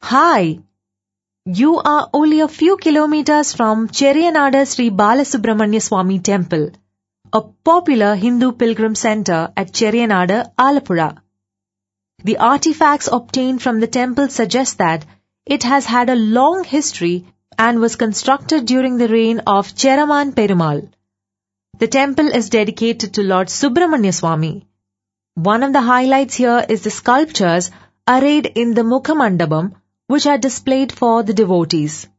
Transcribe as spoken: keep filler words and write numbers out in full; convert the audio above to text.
Hi! You are only a few kilometers from Cheriyanada Sri Balasubramanya Swami Temple, a popular Hindu pilgrim center at Cheriyanada, Alappuzha. The artifacts obtained from the temple suggest that it has had a long history and was constructed during the reign of Cheraman Perumal. The temple is dedicated to Lord Subramanya Swami. One of the highlights here is the sculptures arrayed in the Mukhamandapam, which are displayed for the devotees.